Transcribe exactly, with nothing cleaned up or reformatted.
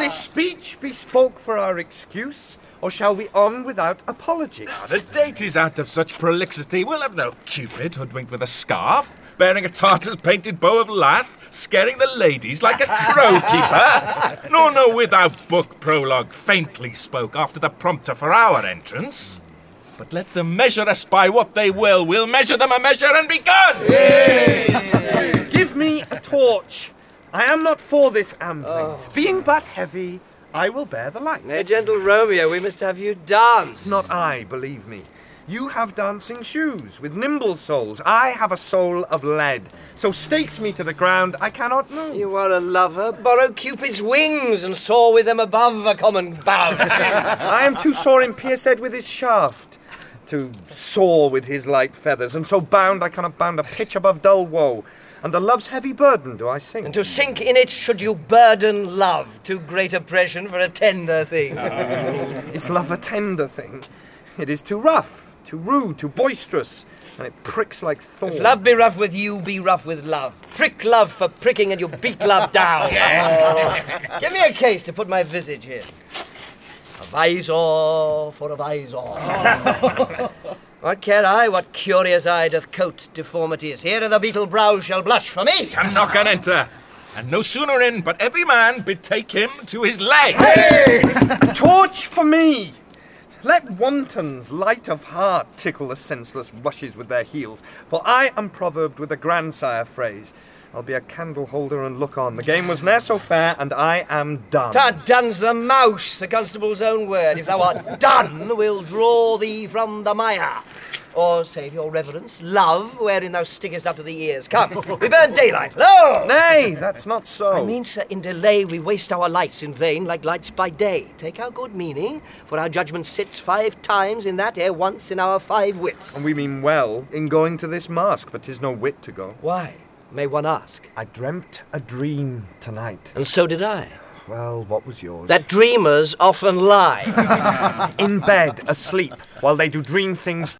this speech bespoke for our excuse, or shall we on without apology? Now, the date is out of such prolixity. We'll have no Cupid hoodwinked with a scarf, bearing a Tartar's painted bow of lath, scaring the ladies like a crow-keeper. Nor no without book prologue faintly spoke after the prompter for our entrance. But let them measure us by what they will. We'll measure them a measure and be gone! Yay! Give me a torch. I am not for this ambling. Oh. Being but heavy, I will bear the light. Nay, gentle Romeo, we must have you dance. Not I, believe me. You have dancing shoes with nimble soles. I have a soul of lead. So stakes me to the ground, I cannot move. You are a lover. Borrow Cupid's wings and soar with them above a common bound. I am too sore impierced with his shaft to soar with his light feathers, and so bound I cannot bound a pitch above dull woe. Under love's heavy burden do I sink. And to sink in it should you burden love, too great oppression for a tender thing. Is love a tender thing? It is too rough, too rude, too boisterous, and it pricks like thorns. If love be rough with you, be rough with love. Prick love for pricking and you beat love down. Oh. Give me a case to put my visage in. A visor for a visor. What care I what curious eye doth coat deformities? Here the beetle brow shall blush for me. Come knock and enter. And no sooner in, but every man betake him to his leg. Hey! A torch for me! Let wantons, light of heart, tickle the senseless rushes with their heels, for I am proverbed with a grandsire phrase. I'll be a candle holder and look on. The game was ne'er so fair, and I am done. Ta done's the mouse, the constable's own word. If thou art done, we'll draw thee from the mire. Or, save your reverence, love, wherein thou stickest up to the ears. Come, we burn daylight. Lo! Nay, that's not so. I mean, sir, in delay we waste our lights in vain, like lights by day. Take our good meaning, for our judgment sits five times in that ere once in our five wits. And we mean well in going to this mask, but 'tis no wit to go. Why? May one ask? I dreamt a dream tonight. And so did I. Well, what was yours? That dreamers often lie. In bed, asleep, while they do dream things